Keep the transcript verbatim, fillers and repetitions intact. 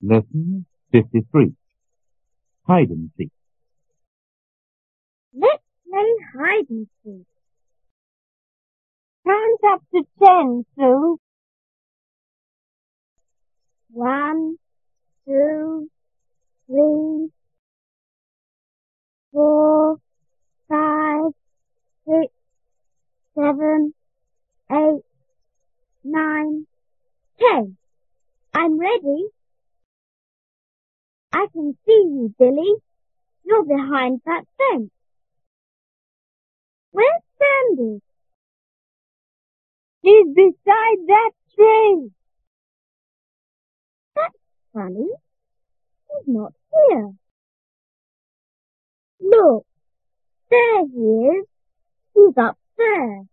Lesson fifty-three. Hide and seek. Let's play hide and seek. Count up to ten, Sue. One, two, three, four, five, six, seven, eight, nine, ten. I'm ready. I can see you, Billy. You're behind that fence. Where's Sandy? He's beside that tree. That's funny. He's not here. Look, there he is. He's up there.